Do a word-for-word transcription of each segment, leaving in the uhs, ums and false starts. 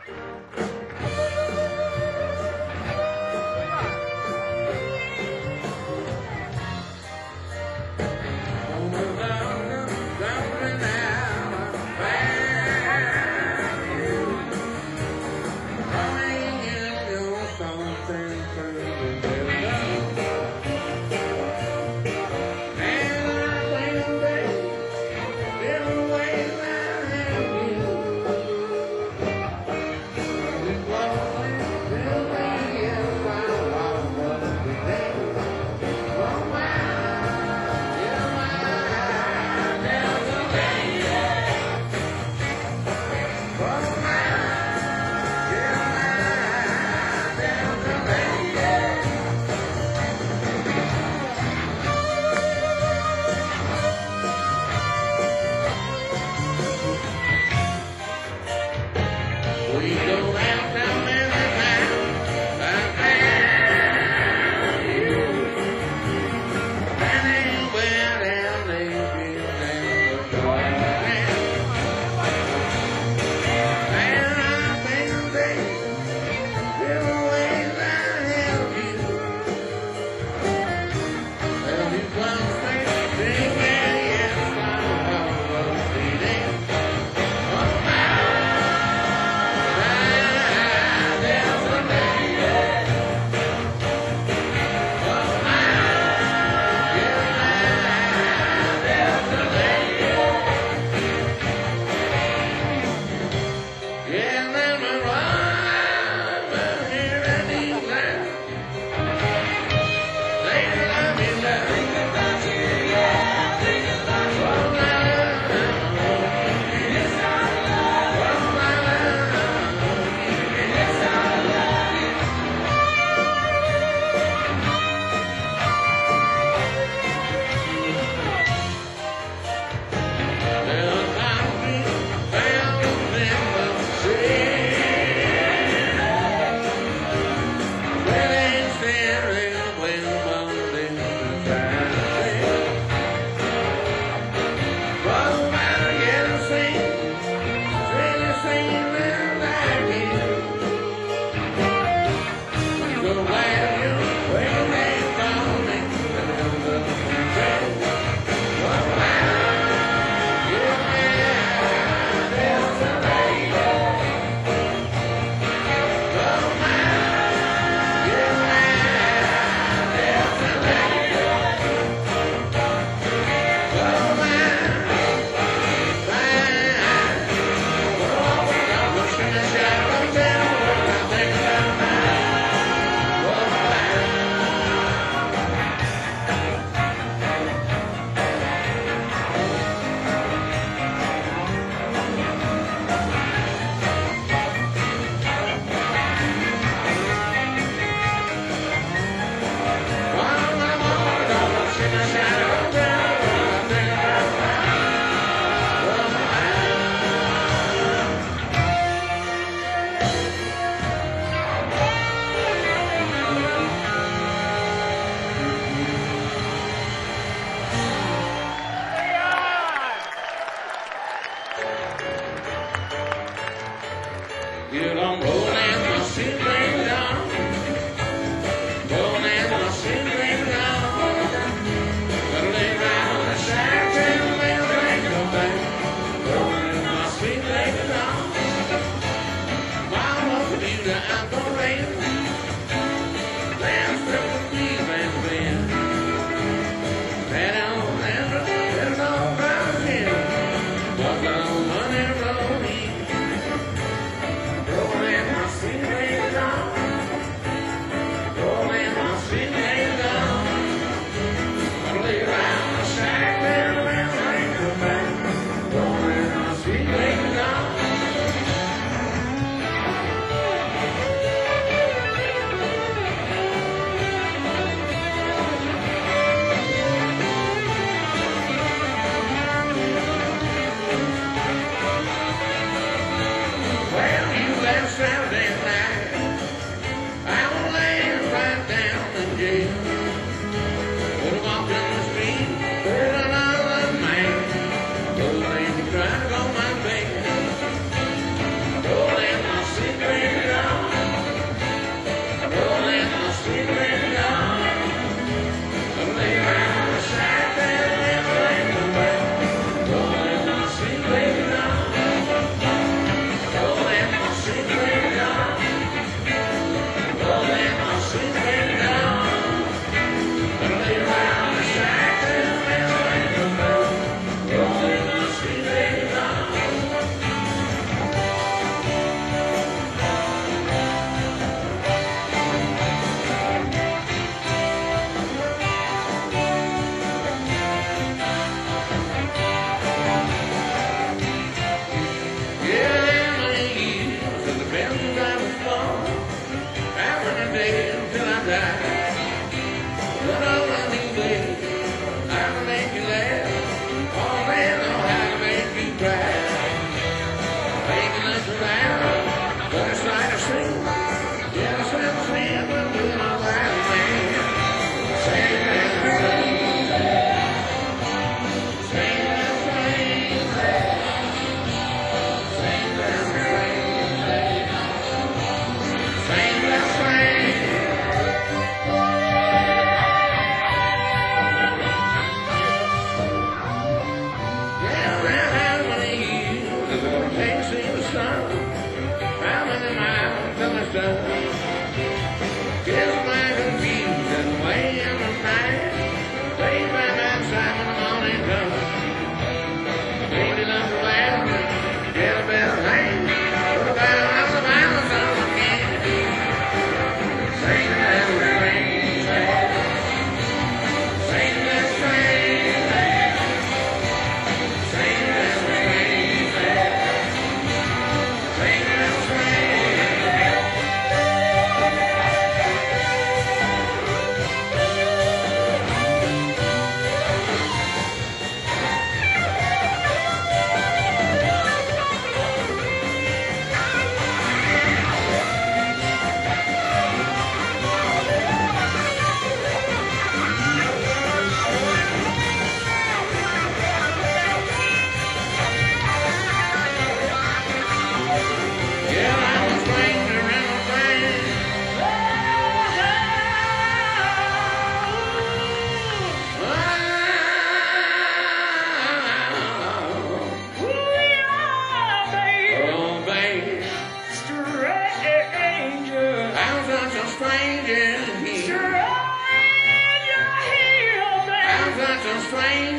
Rolling my sweet baby down.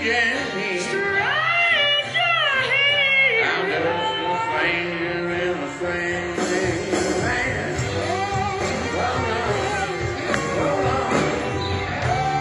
he. Stranger he. I'm just a stranger in a strange land. Hold on, hold on.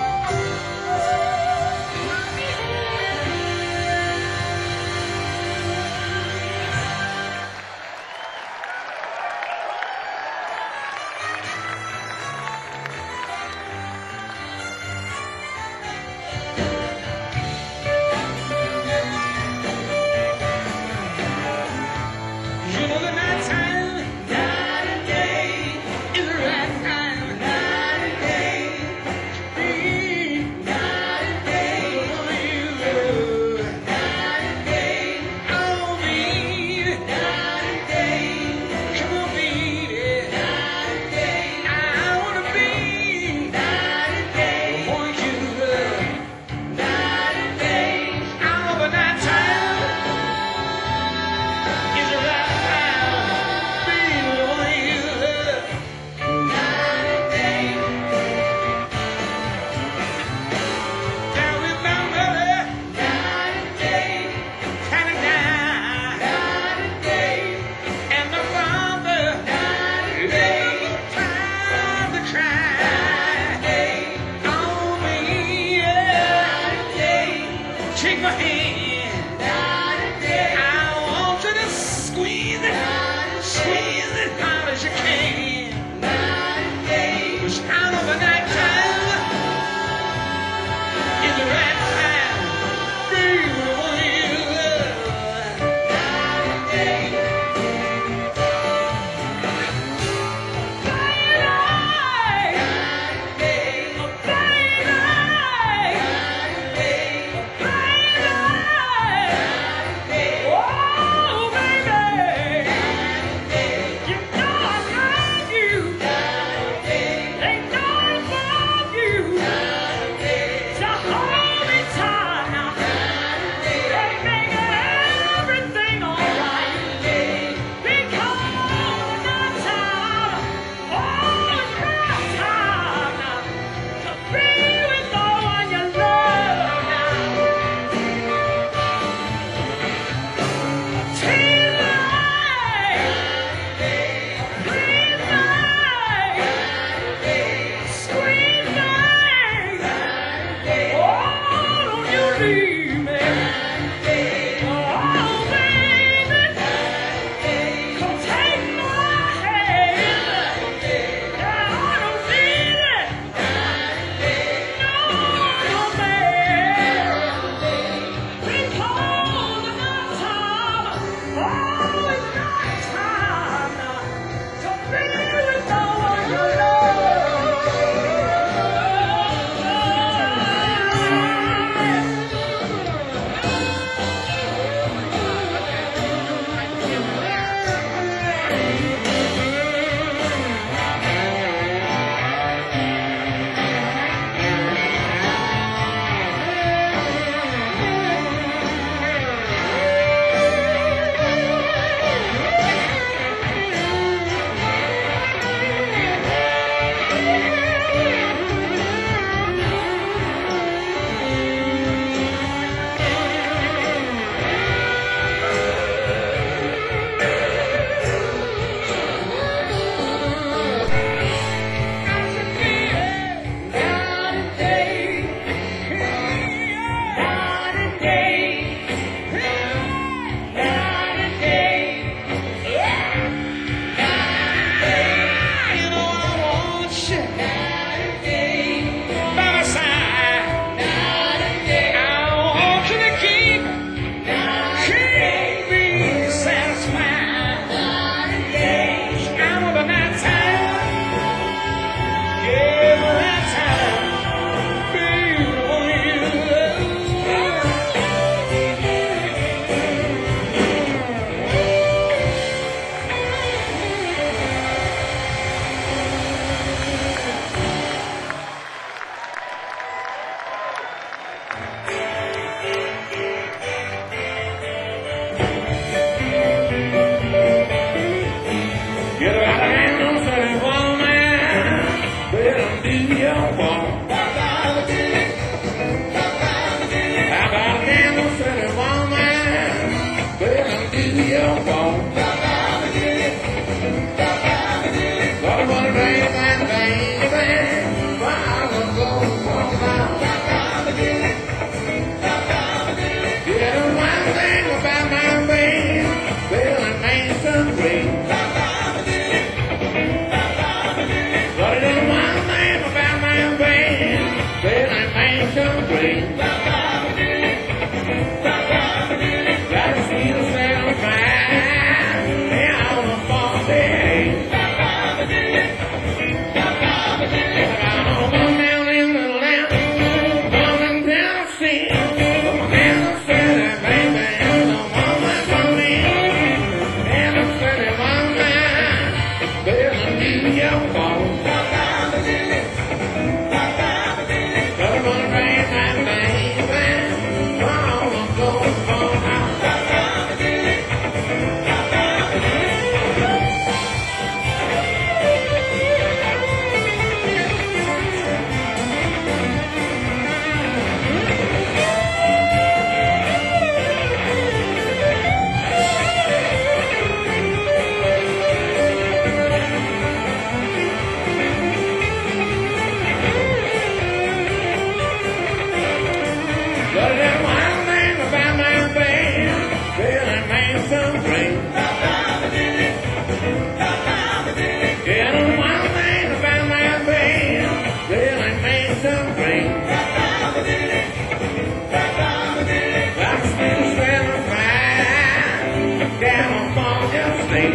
rain.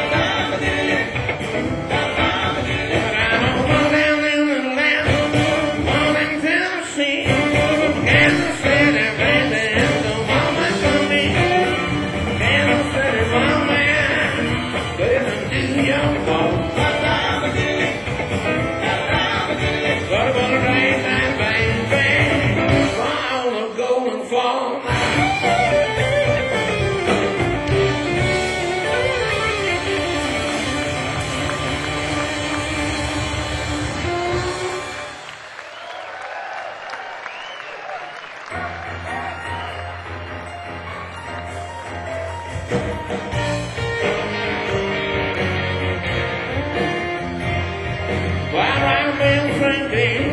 But I know one down in the land, one in Tennessee, Kansas City, baby, is the woman for me. Kansas City, woman, baby, do your part. But I'm gonna raise that baby, for all the golden fall. While I've been drinking,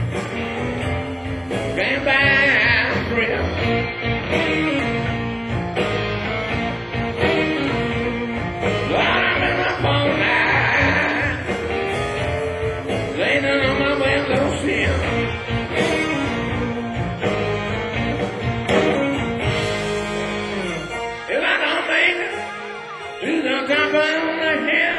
came back real. While I've been up all night, laying on my windowsill. If I don't make it to the top of the hill,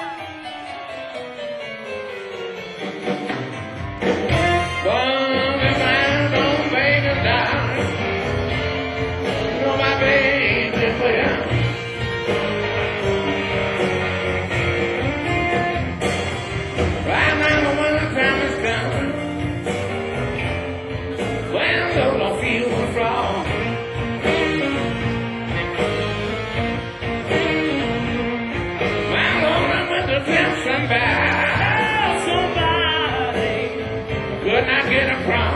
but if I don't make it down, you know my baby will. Right now the winter time is coming, when those are few and far. Well, Lord, I went to tell somebody, somebody could not get across.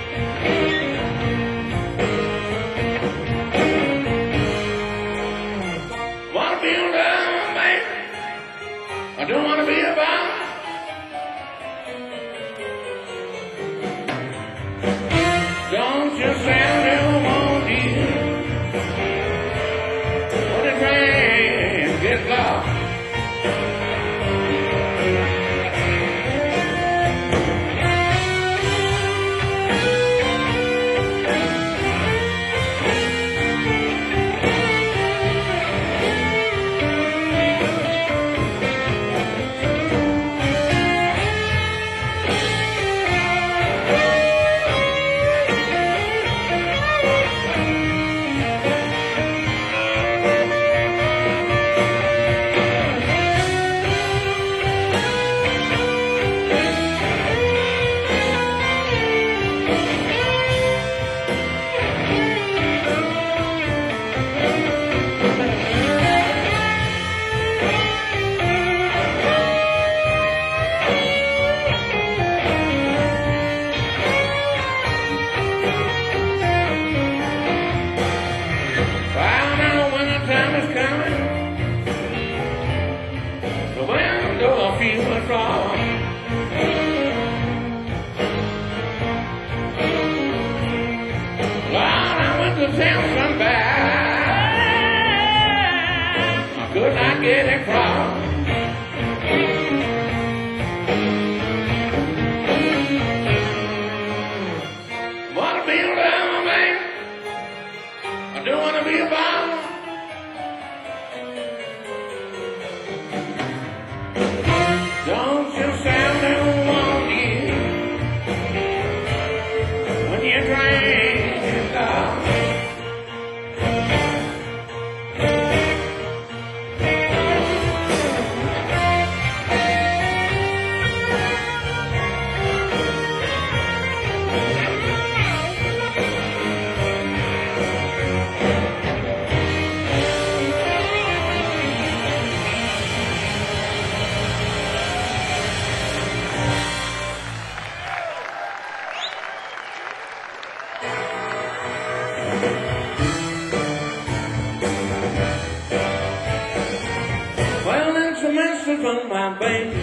Wanna be a love, baby? I don't wanna be a boss. Don't you say I never want you when the train gets lost. Well, now winter time is coming, the window will feel the frost. Lord, I went to tell somebody, I could not get across. Wanna be a lover, man? I don't wanna be a boss. Don't you say I never want you when you drink it down. Well, it's a message from my baby.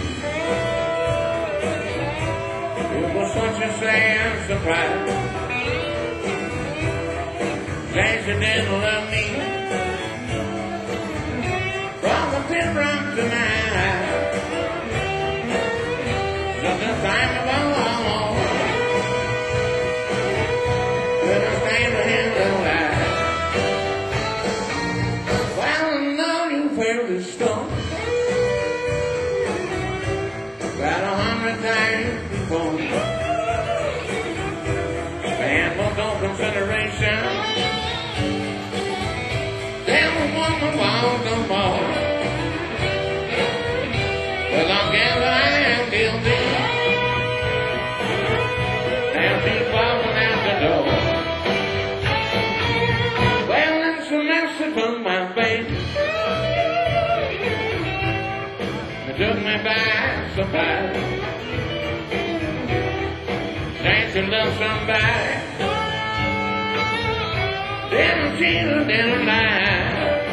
It was such a sad surprise. Glad she didn't love me from the pit rock tonight. Just the time of all, couldn't stand to handle that. Well, I know you've heard the story. alone about a hundred times before. Man was no consideration. There was one who was no more. As long as I am guilty, there'll be falling out the door. Well, it's a message from my baby. It took me by surprise. Said she loved somebody. Didn't cheat or didn't lie.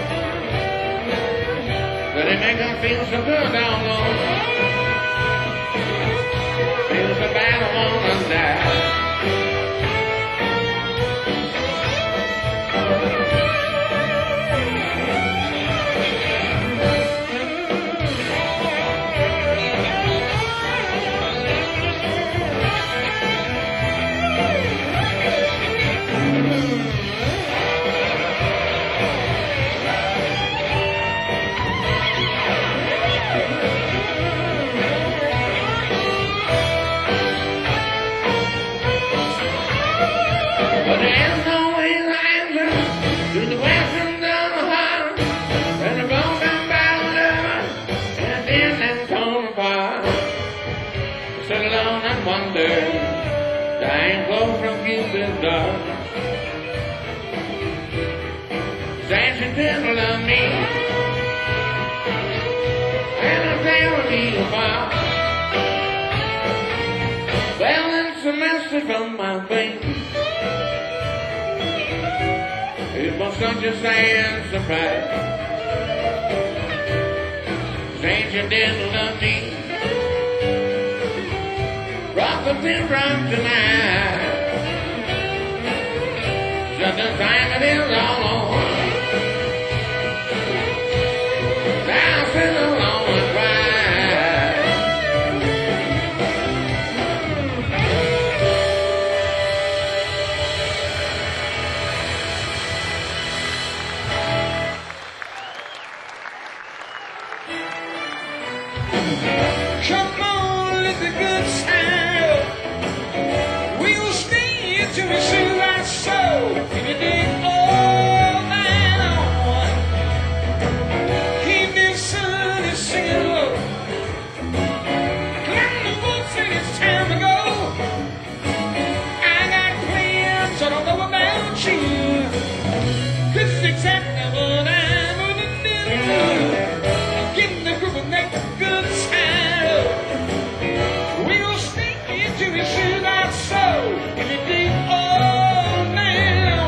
But it make her feel so good all over. Feels so bad I wanna die. But there's no easy answer to the questions on the heart. And the broken bound lover and then and torn apart. Sit alone and wonder, dying close from Cupid's dart. Said she didn't love me, and I'll never be apart. Well, it's a message from my baby. It was such a sad surprise. Saying she didn't love me. Rock the pin from tonight. Just the time it is all over. Now sit alone and cry. Come on, let the good sound. We'll stay till we soothe our soul. If you dig all down, keep this sun is singing low. Climb the books and it's time to go. I got plans, I don't know about you. This is exactly what I'm gonna do. Get in the groove and make the good sound. We'll stay till we soothe our soul. If you dig all down,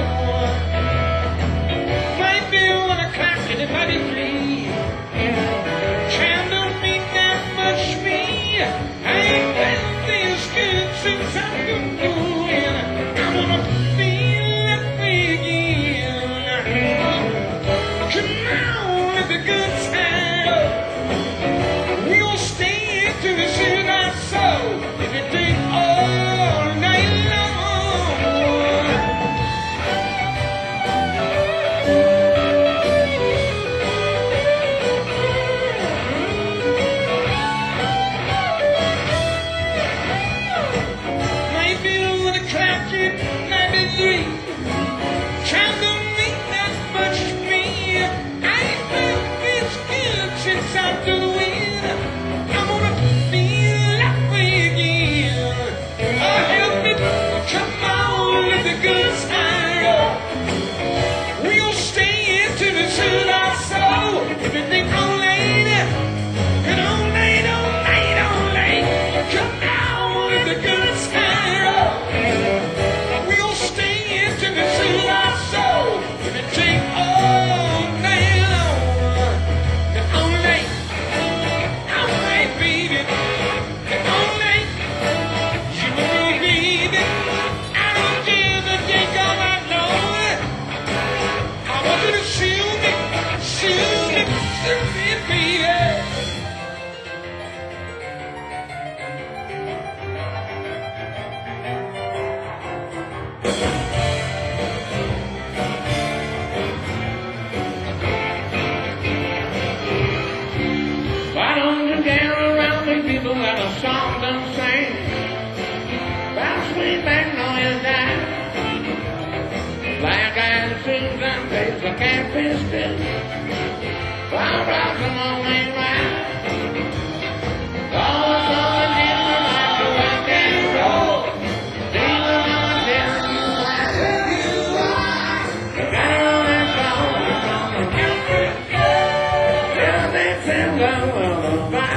might be one o'clock and it might be three. Time don't mean that much to me. I ain't felt this good since I've been going. I wanna feel that way again. Come on, let the good sound. We'll stay till we soothe our soul. If you dig all night long. Might be one o'clock and might be three. Time don't mean that much to me. I ain't felt this good since I've been away. I'm gonna feel that way again. Oh, help me, come on, let the good side. We'll stay till we soothe our soul. If you think all night, and all night, all night, all night, come on, let the good side. We'll stay till we soothe our soul. If you take all night long, and all night, all night, baby, and all night, you and me, baby. I don't care the day all night long. I want you to shoot me, shoot me, shoot me, baby. people that a song don't sing about sweet magnolia night. Black-eyed Susan takes a catfish stick while rocking on main line. All the southern neighbors like to rock and roll, dealing on a down you like you are. You got her on that phone, you're from the country. Till they send a lullaby.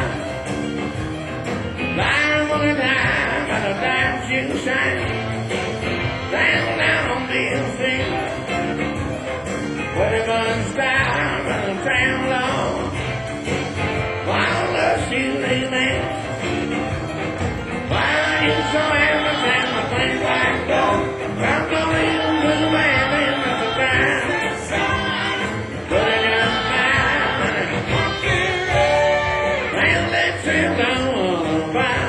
Lying one time at a dime you shine. Down, down on the street, where they run style and town long. While the shooting man, why are you so everything the plain black gold? I'm gonna even do the bad in the time. Put it in the fire, and they still don't buy.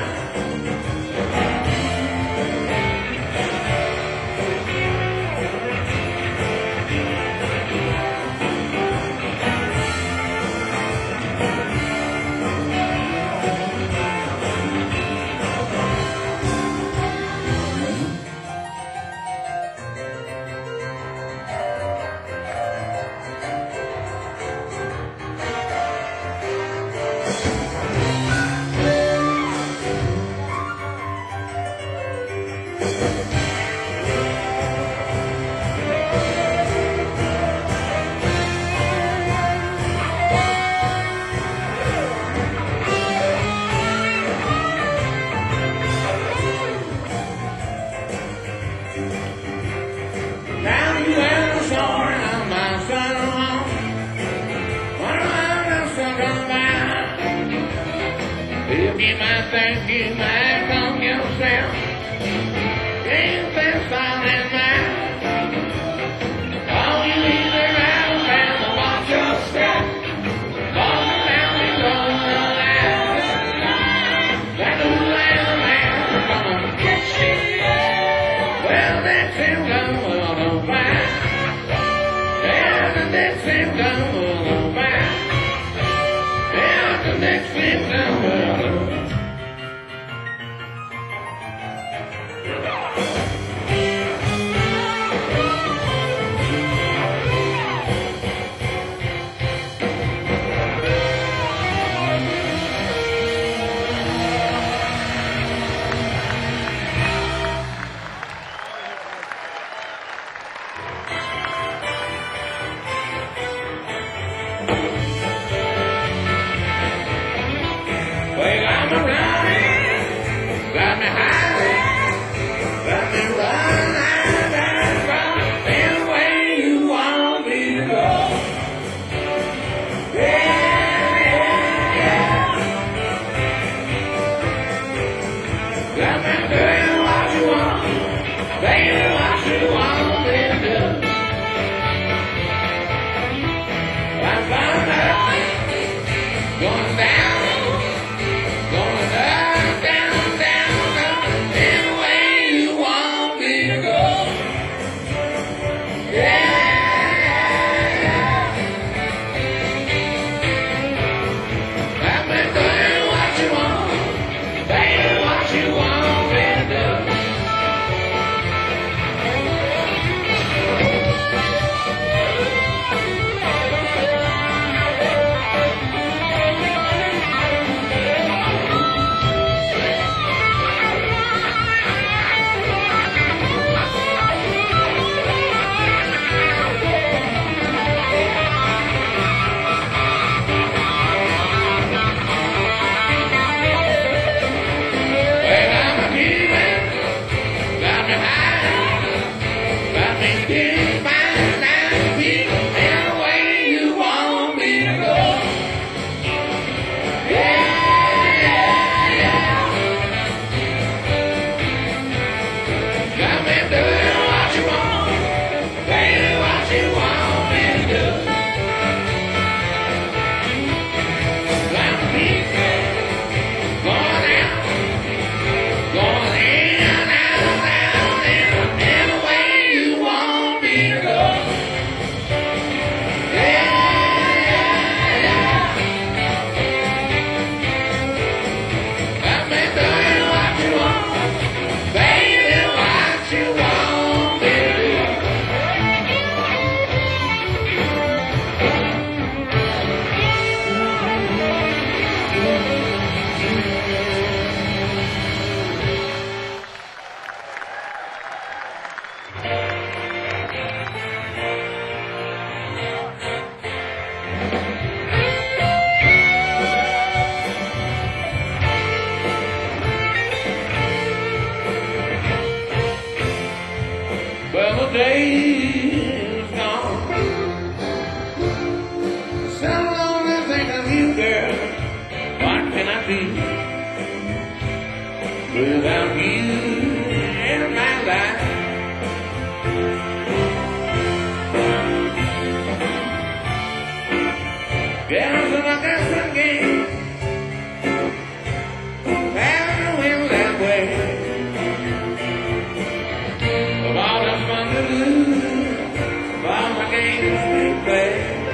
Now you ever saw on my son alone? What am I talking about? If you might think you might come yourself, ain't this all in mind? Oh, you either rattle down or watch your step. Walking down the road the line. That old land man gonna get you. Well, that's him going back. Yeah, the next thing going back. Yeah, the next thing going back. Well, got me running, got me high, got me running, running, running, any way you want me to go. Yeah, yeah, yeah. Got me doing what you want, baby, what you want me to do. I'm going up, going down. Going down, down, down, down. without you in my life. Girls in a dancing game, never win that way. Of all the fun to lose, of all the games we play.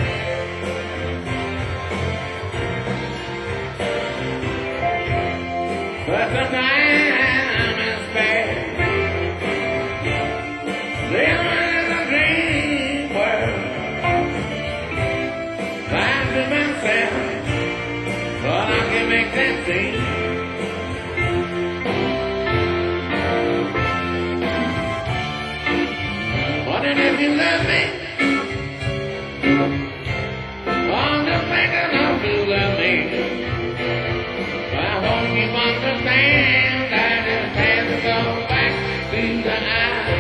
But the time is bad. Living in a dream world. Lying to myself, but I can make that thing. Wondering if you love me. I'm just thinking of you love me. I hope you understand I just had to go back to the eye.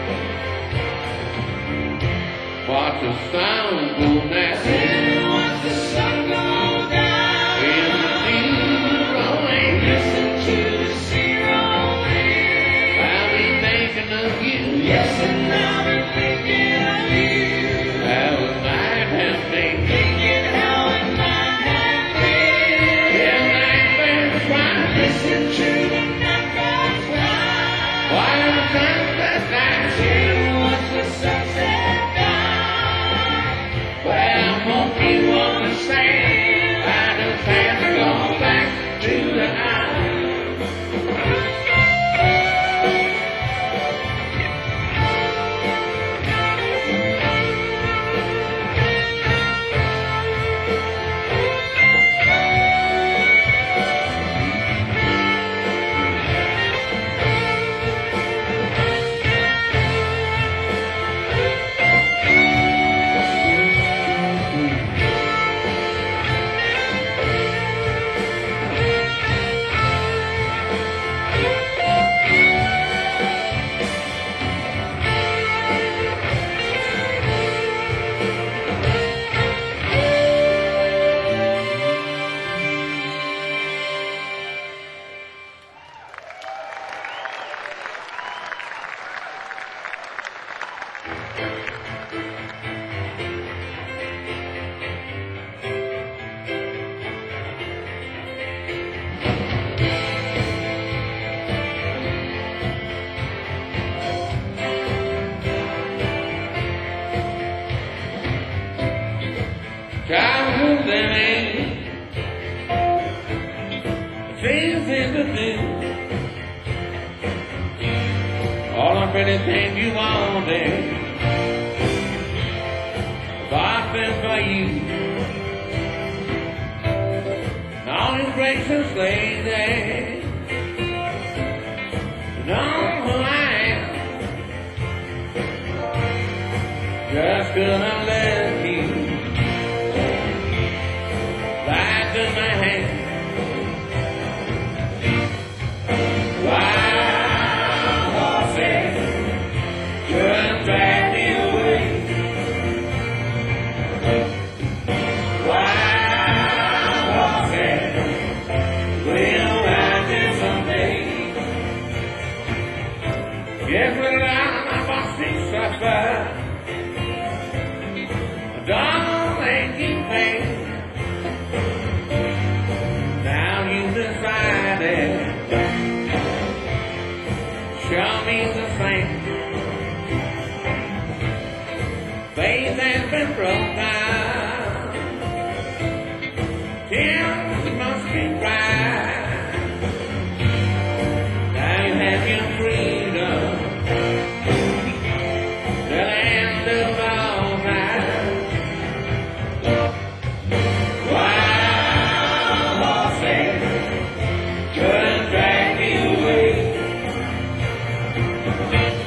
Watch the sun go down. Watch the sun go down. In the zero rain. Listen to the zero rain. I'll be thinking of you. Yes, and I'll be thinking of you. How it might have been. Thinking how it might have been. Yeah, night birds fly. Listen to the night birds fly. Why the sunset night? Watch the sunset die. Well, I hope you understand. I just had to go back to the eye. Childhood living, things in the do. All the pretty things you wanted, boxing for you. And all your gracious lady, you know who I am. Just gonna let you right to my hand. Wild horses couldn't drag me away. Wild horses will ride me someday. Yes, but I must be suffer. Don't make you pay. Now you decided, show me the same. Faith has been broken, tears must be cried. Now you have your freedom, the land of all time. Wild horses couldn't drag me away.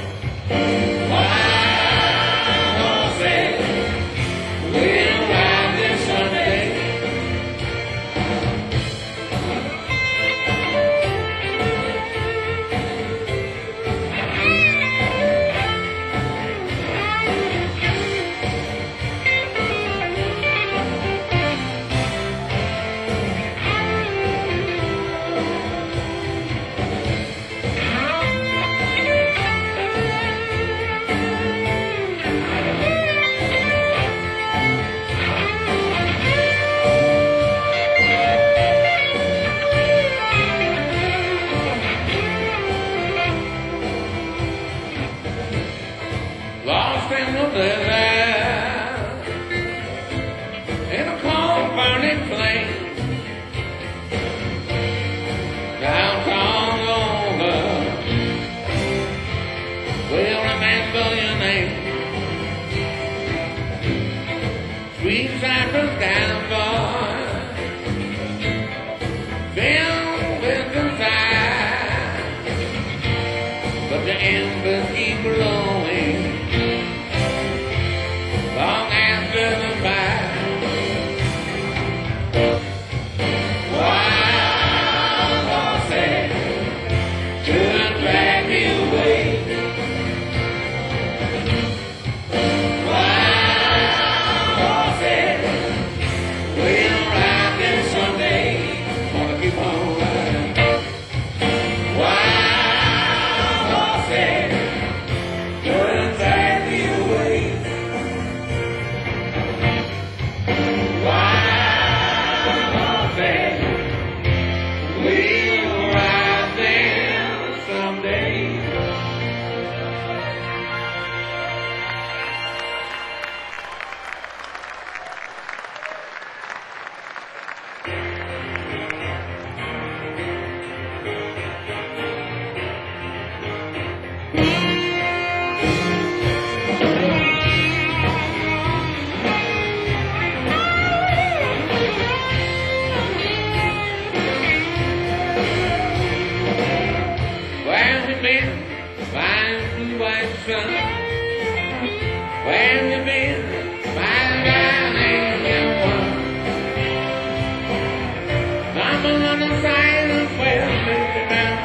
Mama on the side of where moved down.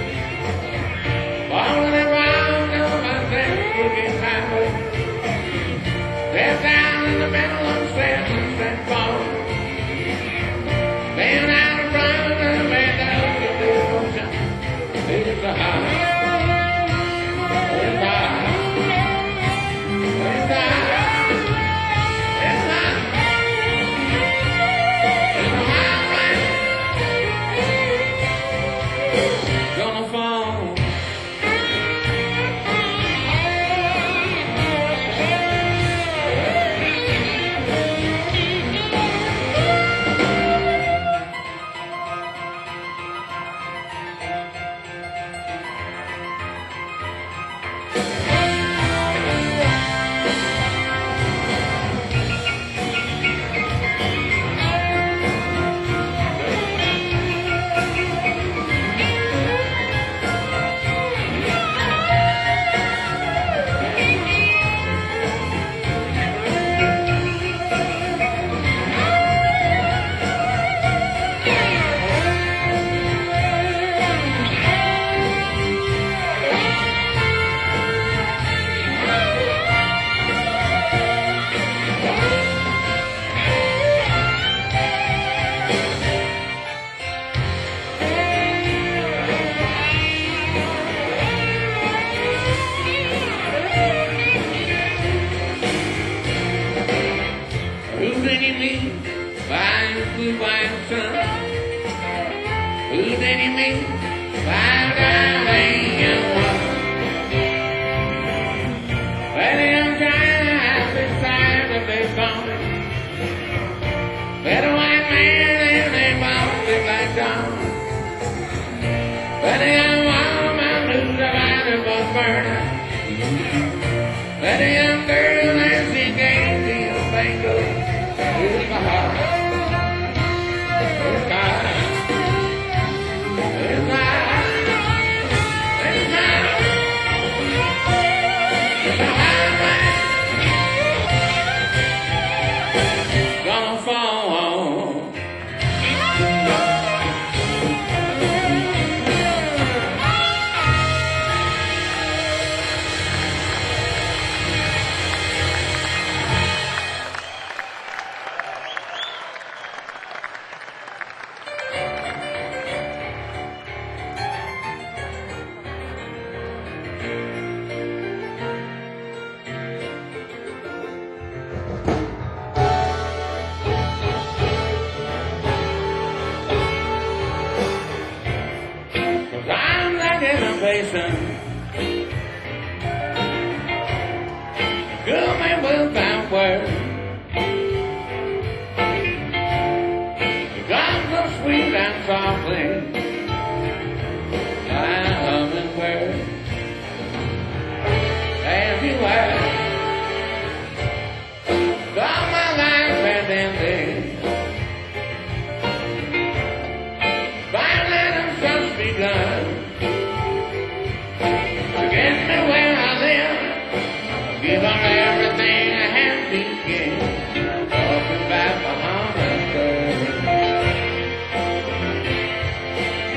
Falling around on my crooked highway. They're down in the middle of Sunset Falls. Laying out in front of the bed down to the ocean. It's the house. It's the house. It's the house. It's the house. It's the highway. Gonna fall. Blue white sun. Who did he meet? Five darling one. Well, I'm trying beside the big bone. Little white man and they both look like John. But the young woman knew the light was burning. But the young girl as she gave the bango to my heart. Good man without word. God so sweet and softly, my hummingbird. Everywhere, God, my life has ended. Violent and just begun. Get me where I live. Give her everything I have to give. Talking about my hummingbird.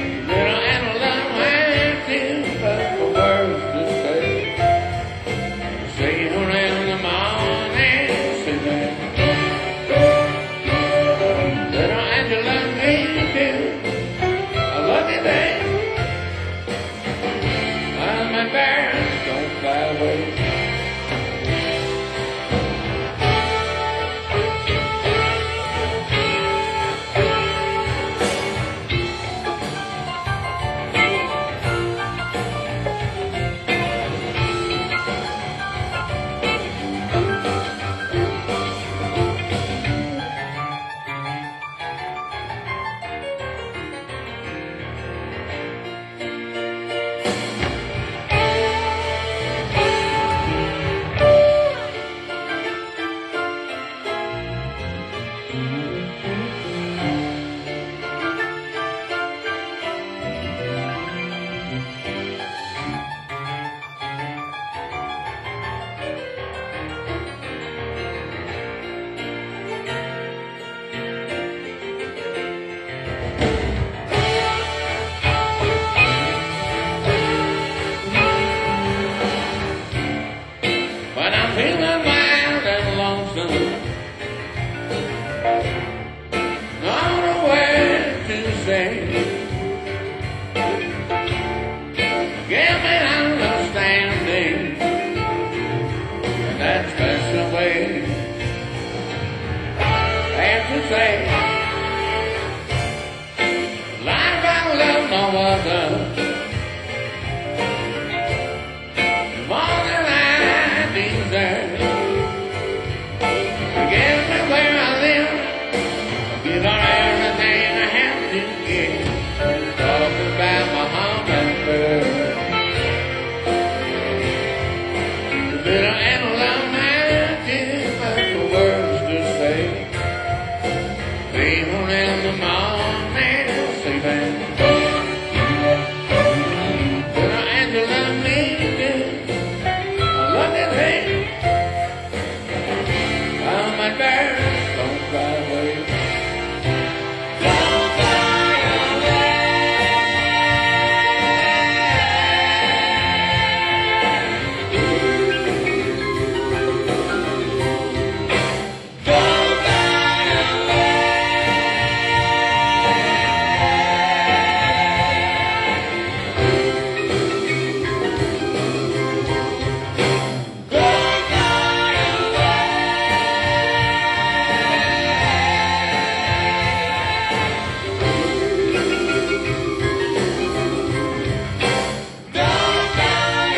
to say. Give me understanding in that special way. Have to say, life I love no other more than I deserve. Get me where I live, give her everything I have to give. Talk about my home and birth. The bitter and love I give us the words to say. Even in the morning, sleeping. Bitter and love me do. I love it, hey. Oh, my bird, don't fly away. Don't fly away. Don't fly away. Don't fly away. Don't fly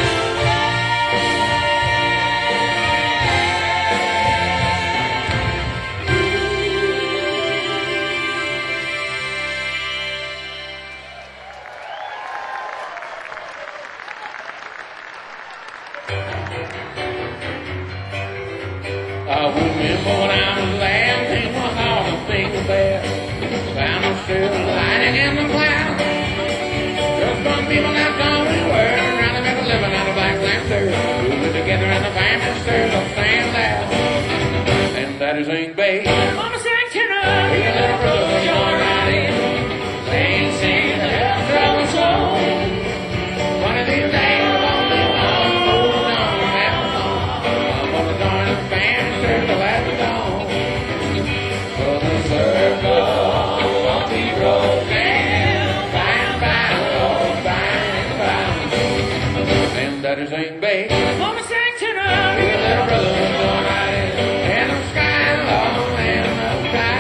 I remember when I was laughing with all the things there. Found us still lighting in the clouds. Just some people left all we were. Around the middle living out of black lanterns. Moving together in the family stirs up stand loud. And that is Ink Bay. Mama sang tenor. Your little brother was going right in. Sing, sing, the hell trouble soul. One of these days I'm only one hold on that song. I'm gonna join the band circle at the dawn. For the circle of the road and fine, fine, oh, fine, fine. And that is Ink Bay. Mama sang tenor. Your little brother was going right in. And the sky long and the sky.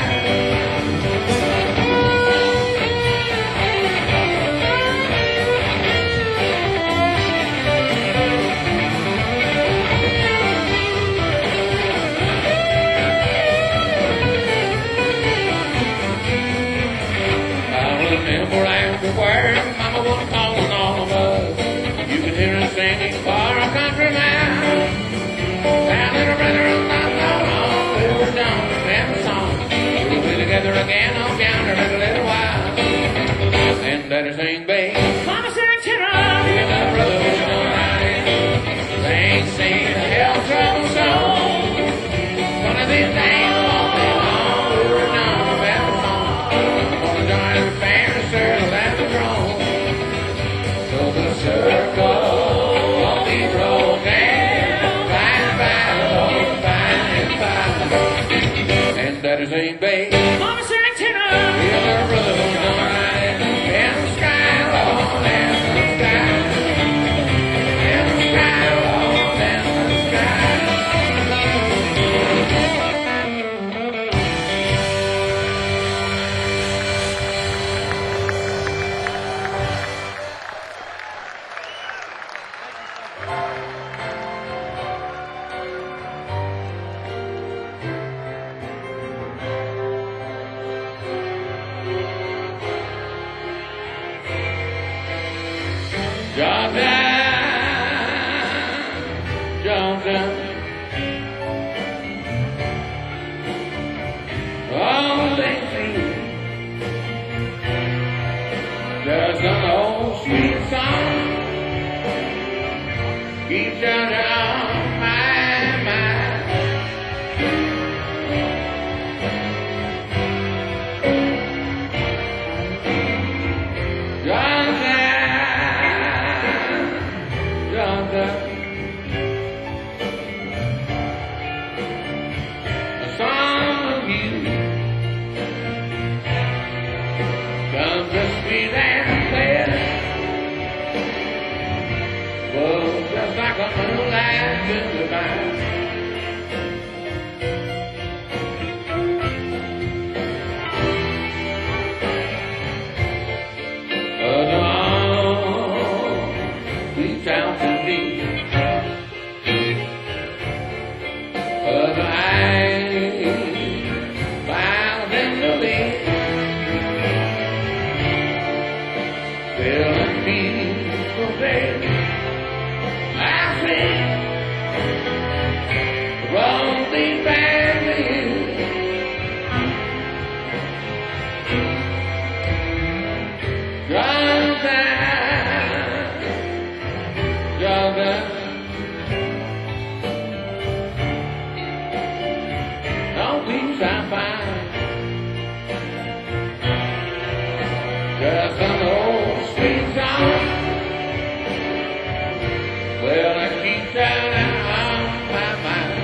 I remember afterward, Mama was calling all of us. You could hear us singing for a country mile. That little brother was not so long. We were done with the song. We'll be together again on yonder in a little while. And that is Ink Bay. Mama sang tenor. Your little brother was going right in. Sing, sing, the hell trouble soul. One of these days won't be long. We were done with the song. I'm gonna join the family circle at the throne. So the circle of the road and fine, fine, oh, fine, fine. And that is Ink Bay. Mama sang tenor. Your little brother was going right in. And the sky long and the sky. And the sky long and the sky. Georgia, Georgia, oh, they sing just an old sweet song. Keep Georgia on my mind. Georgia, Georgia, a song of you sweet and clear. Oh, just like a moonlight goodbye. Reach out to me, other eyes found in the lead, feeling peaceful day. I see wrong thing back to you. Drunk down, drunk down. No peace I find, just an old sweet song. Well, I keep that on my mind.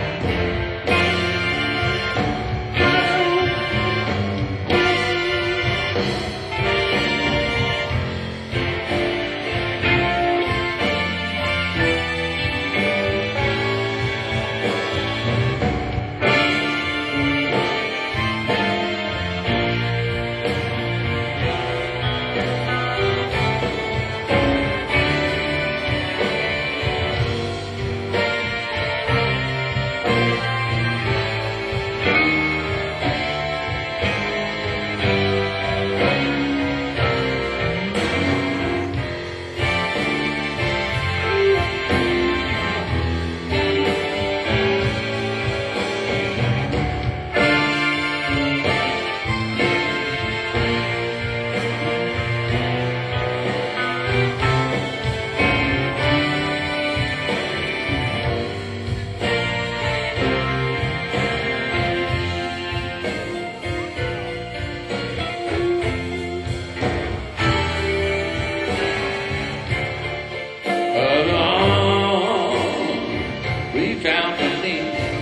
Reach out to me,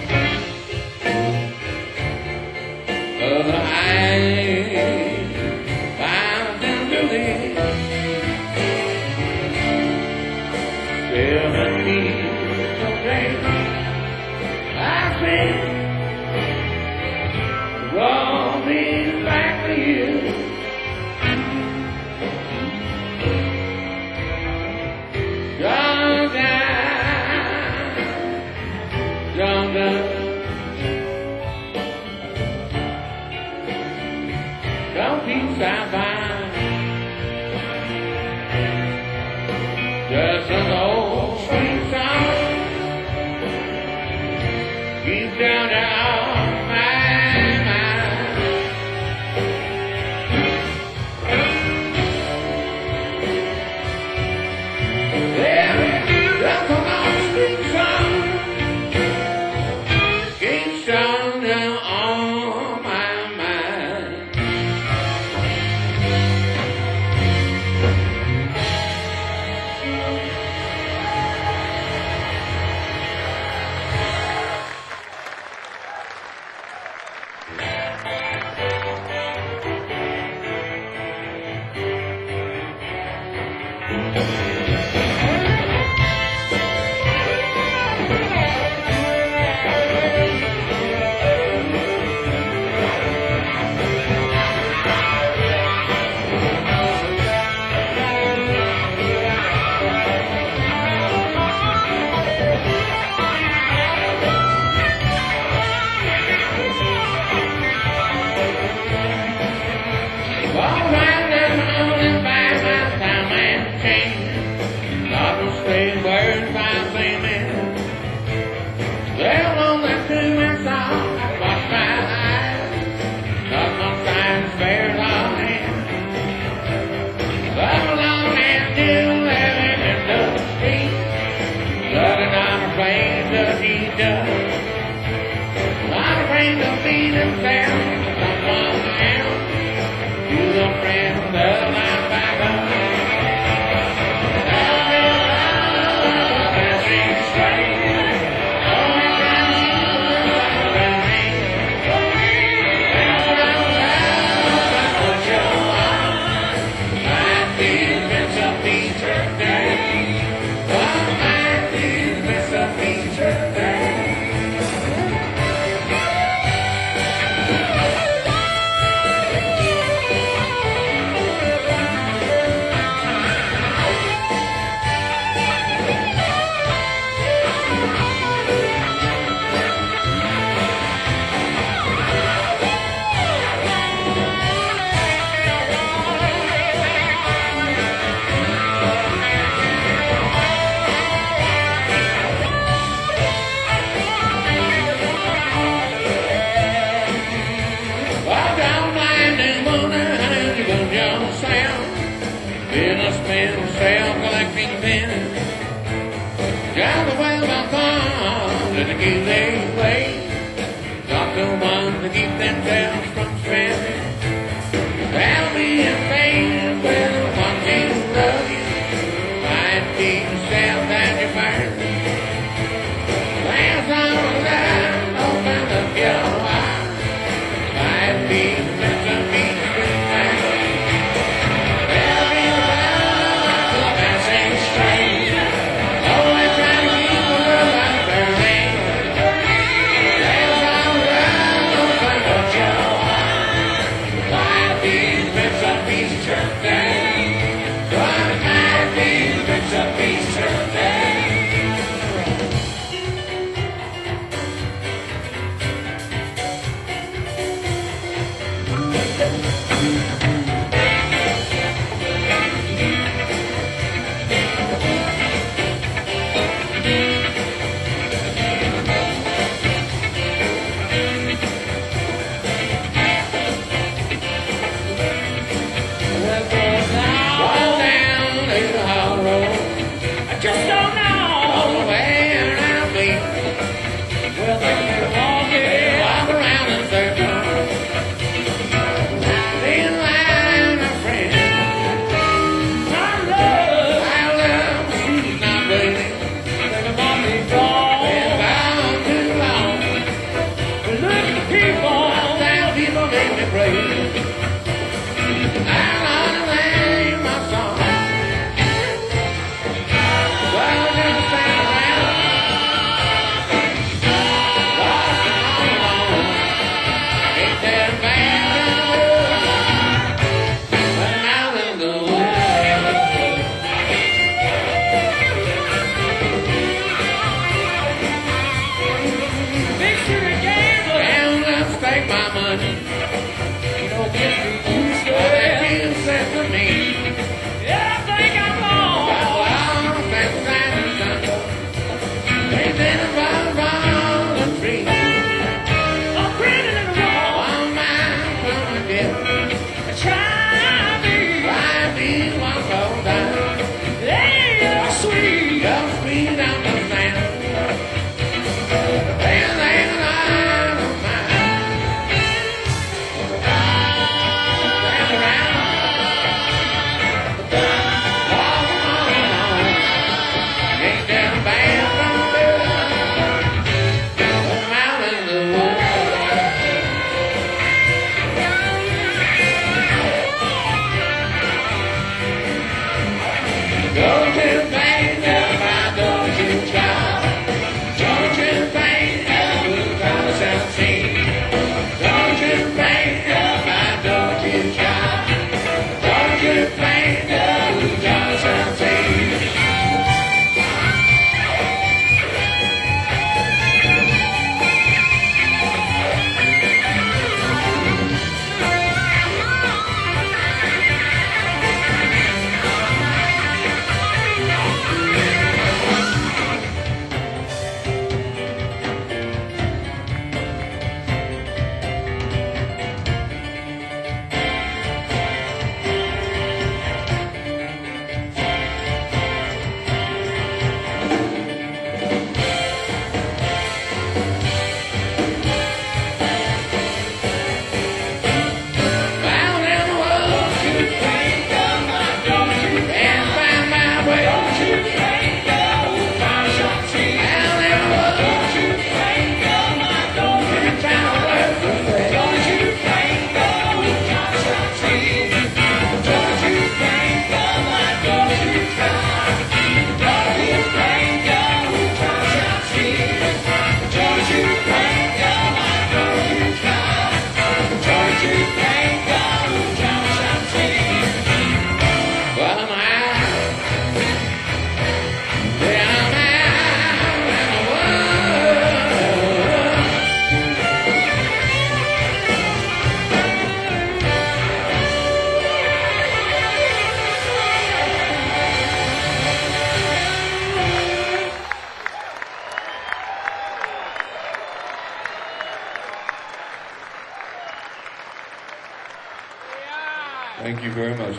other eyes found in the lead, feeling me so great. I see wrong me back to you. Young guy, young girl, don't peace I find, just an old sweet song. Keep down on my mind. Yeah, just an old sweet song. Keep down on my mind. All right, I'm only by my time and chain. Not no strange words by saying. Well, on that two-man song, I wash my eyes. Not no sign spares on hand. Come along and do living in the street. Looking on a plane that he does. Not afraid to be himself. Someone else. You the friend of my back. I these Mississippi days. Don't mind these Mississippi days. Businessmen sell collecting pins. Down the well my thumb to give they away. Got the ones to keep themselves from spending. That'll be a pain with one thing love you. Might be yourself and your burn. Last on the line, open up your eyes. Might be meant to be good man. Just don't know where I'll be. Well, they can walk it. Walk around in circles. In line of friends. My love, I love she's not waiting. they can walk me gone. Been gone too long. But look at the people. Now people make me crazy. I ought to sing my song. Well, just stand around. Walking on and on. Ain't that bad in the world? But now in the Big city gambler. and let's take my money. You know, get me used to What that it. you said to me. Yeah, I think I'm wrong. Well, I'll stand beside the sun. Ain't been around the tree. I'm grinning in the wall. One man from a dip. Try me. Try me one more time. Hey, you're sweet. Go sweet on the sand. And then I'm mine. Stand around. Walk on and on. Ain't that bad from the but I'm out in the woods. Go to paint my don't you child. Don't you paint blue collar seventeen. Don't you paint my don't you child. Don't you paint blue collar seventeen.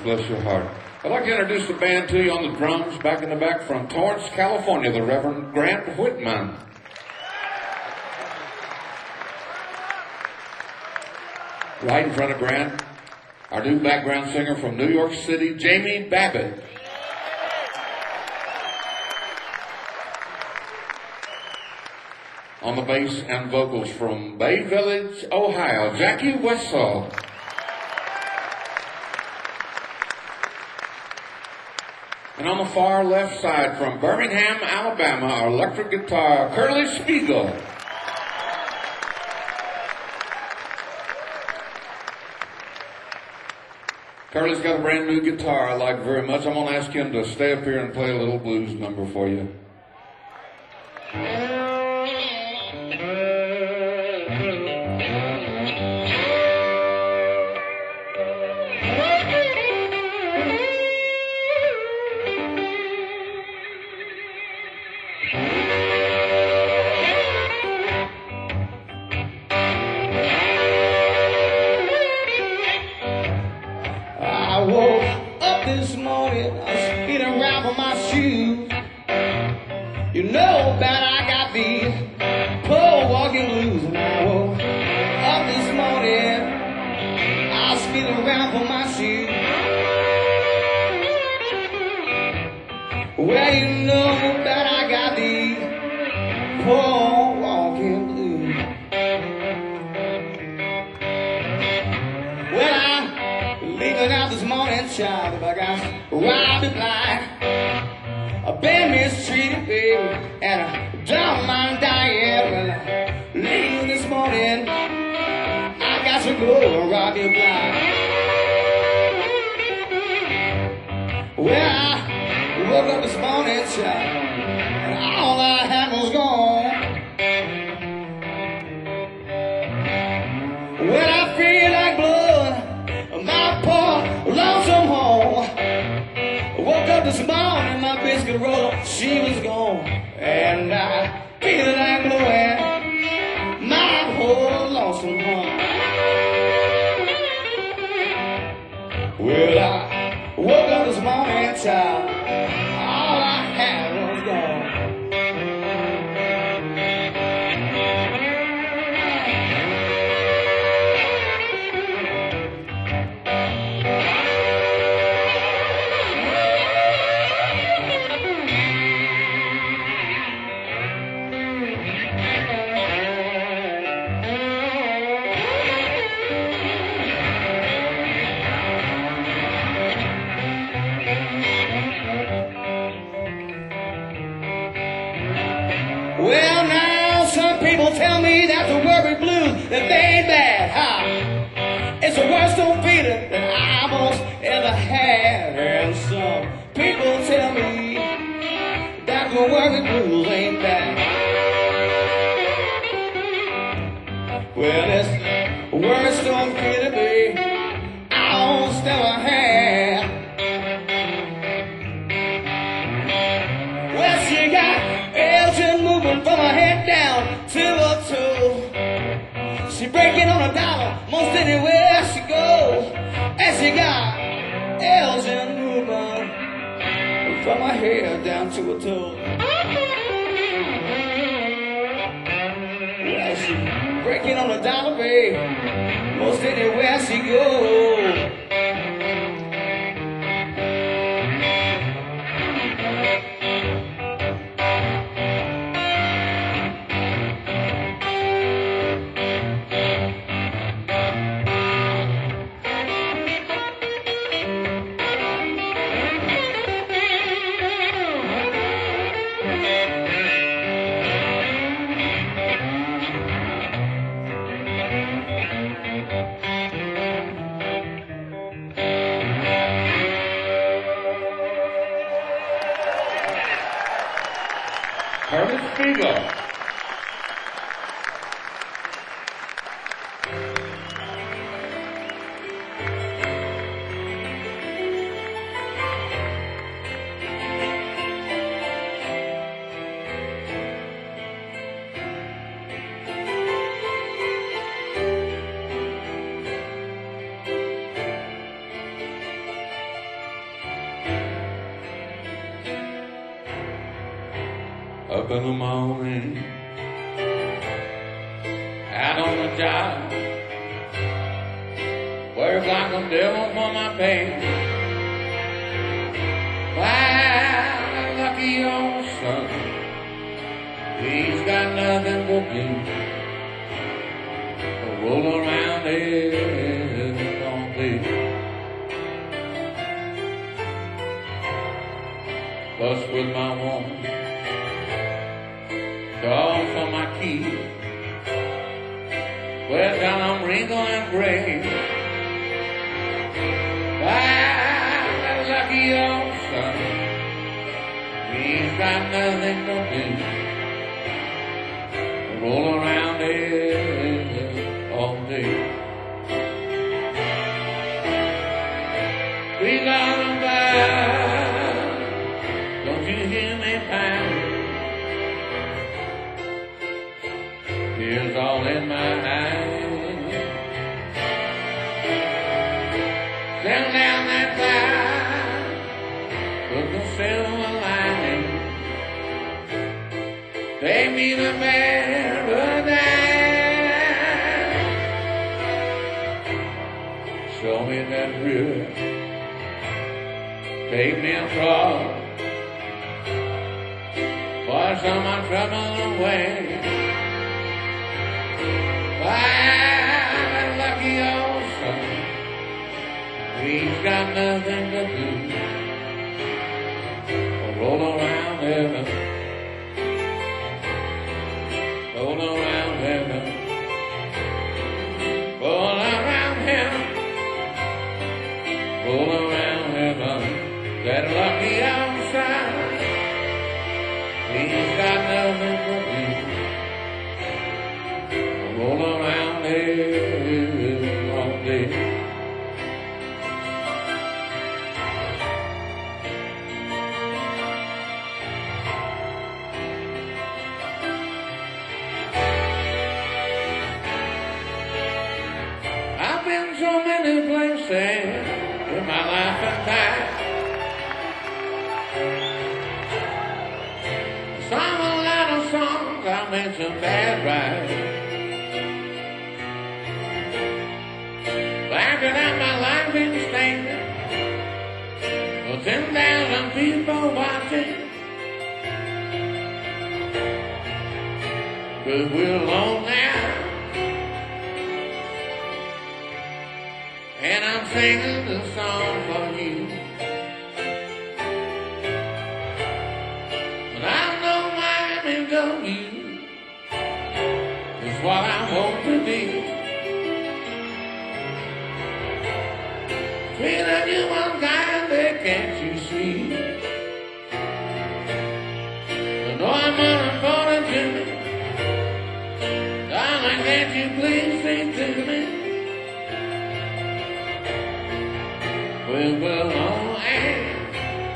bless your heart. I'd like to introduce the band to you on the drums, back in the back from Torrance, California, the Reverend Grant Whitman. Right in front of Grant, our new background singer from New York City, Jamie Babbitt. On the bass and vocals from Bay Village, Ohio, Jackie Wessel. And on the far left side from Birmingham, Alabama, our electric guitar, Curly Spiegel. Curly's got a brand new guitar I like very much. I'm going to ask him to stay up here and play a little blues number for you. I woke up this morning, I was feeling around for my shoes. You know that I got these poor walking blues. And I woke up this morning, I was feeling around for my shoes. Well, you know that I got these poor walking blues. Well, I'm leaving out this morning, child, if I got robbed and blind. I've been mistreated, baby, and I don't mind dying. Well, I leave this morning, I got to go and rob you blind. Well, I woke up this morning, child, and all I had was gone. Well, I feel like blood, my poor lonesome home. I woke up this morning, my biscuit roller, she was gone. And I feel like blowing my whole lonesome home. Well, I woke up this morning, child, all I had was gone. Well, now some people tell me that the worry blues, that they ain't bad, huh? It's the worst old feeling that I most ever had. And some people tell me that the worry blues ain't bad. Well, it's the worst old feeling, baby, I almost ever had. Well, she got Elgin moving from her head down to her toe. She breaking on a dollar most anywhere she goes. And she got Elgin moving from her head down to her toe. Well, she breaking on a dollar, babe, most anywhere she goes. Curly Spiegel. up in the morning, out on the job, work like a devil for my pay. Why, that lucky old son, he's got nothing to do but roll around here all day. Fuss with my woman, call for my key. Well, down I'm wrinkled and gray. Why, that lucky old son, he's got nothing to do, roll around here all day. We gonna buy, don't you hear me pound? Tears all in my eyes. Down, down that line, put the silver lining. Take me to paradise. Show me that river. Take me across. Wash all my trouble away. Why, that lucky old son, he's got nothing to do but roll around heaven, roll around heaven, roll around heaven, roll around heaven. That lucky old son, he's got nothing to do, roll around here all day. I've been so many places in my life and time. Sung a lot of songs, I made some bad rides. Laughing at my life in standing, with ten thousand people watching. But we're alone now, and I'm singing the song for you. But I know Miami W is what I hope to be. Treating you unkindly, can't you see? I know I'm unimportant to me. Darling, can't you please sing to me? We will all end.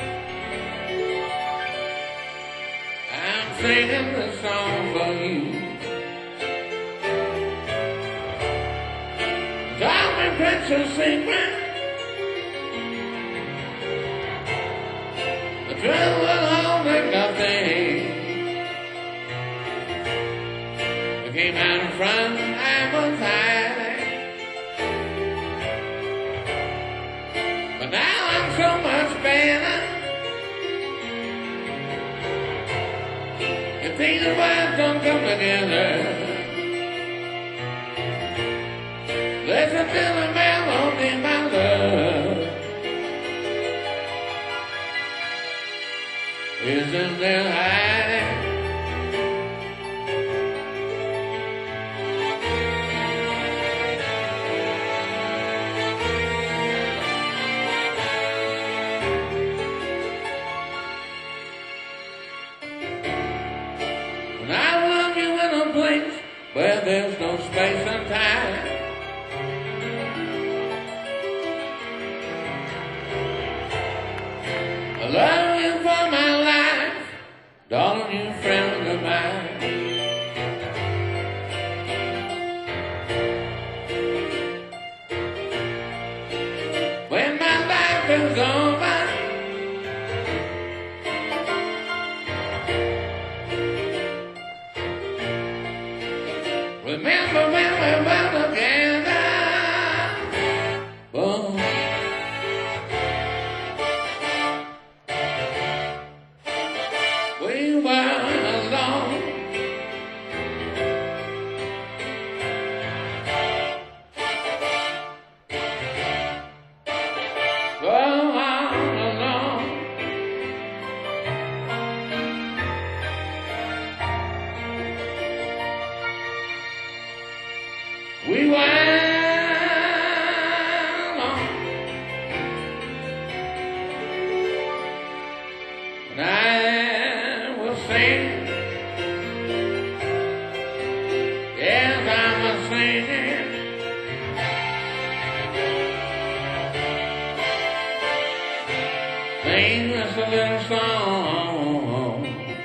I'm singing the song for you. Darling, princess, secret. The truth will hold it nothing. We came out in front, I was hiding. But now I'm so much better. If these words don't come together, listen to the melody, my love. Isn't there hiding? When I love you in a place where there's no space and time, I love you for my life, darling, you friend of mine. When my life is over, sing us a little song.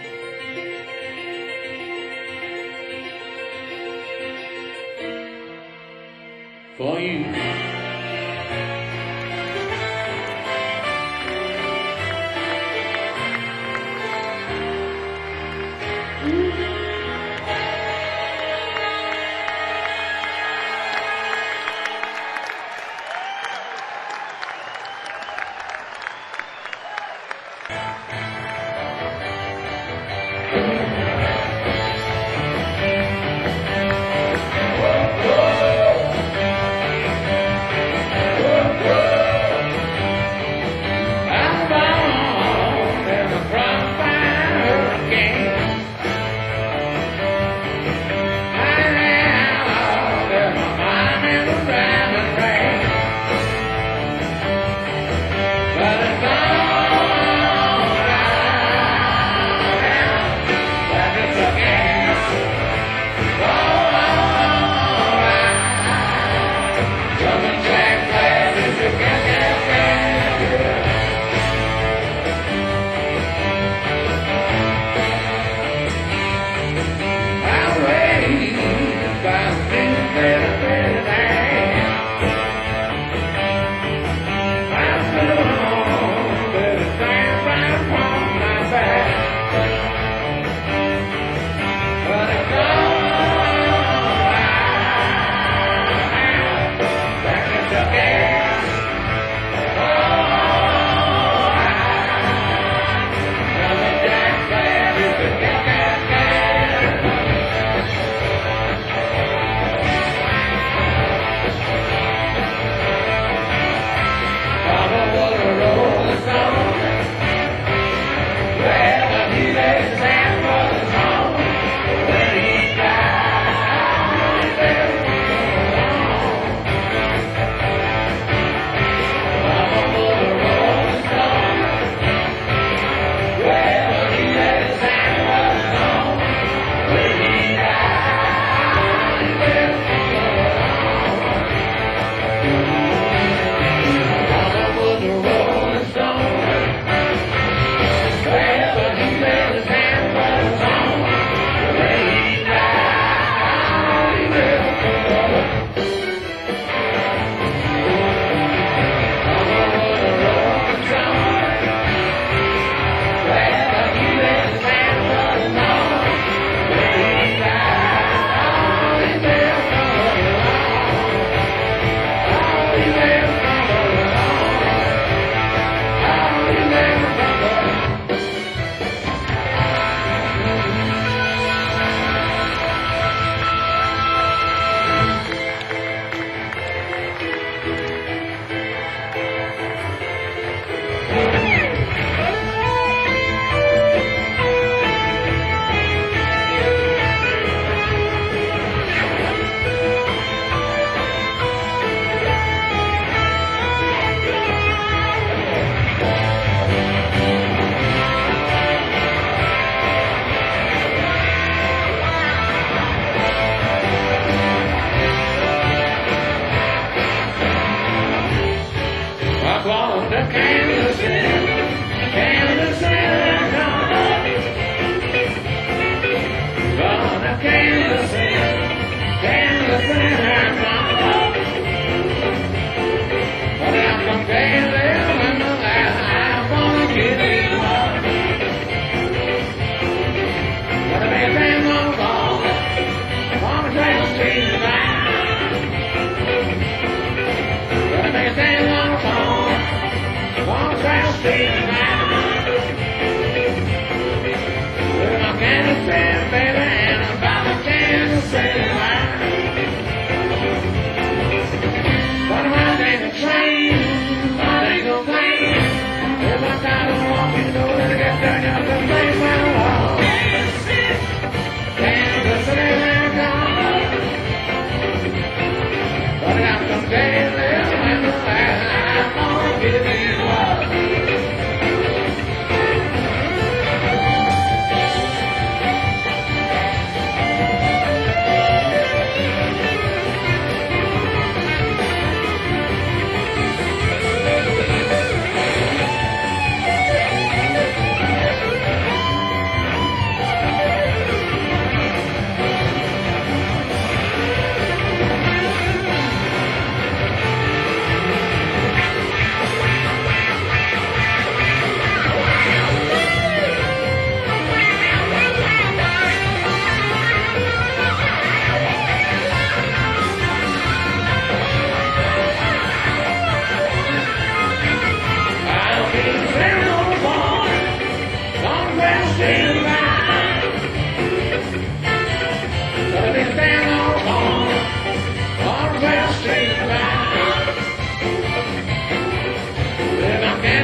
For you.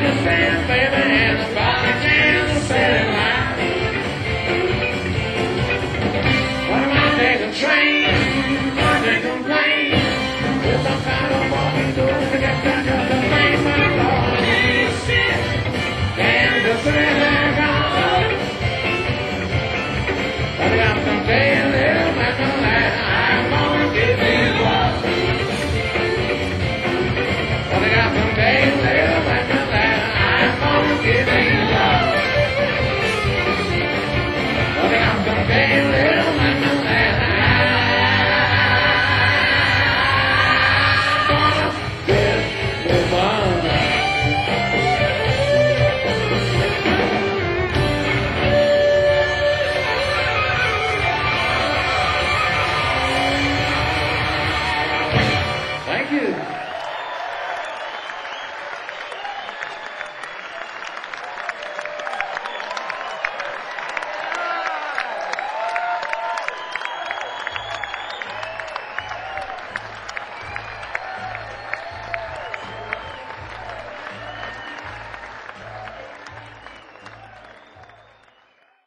understand.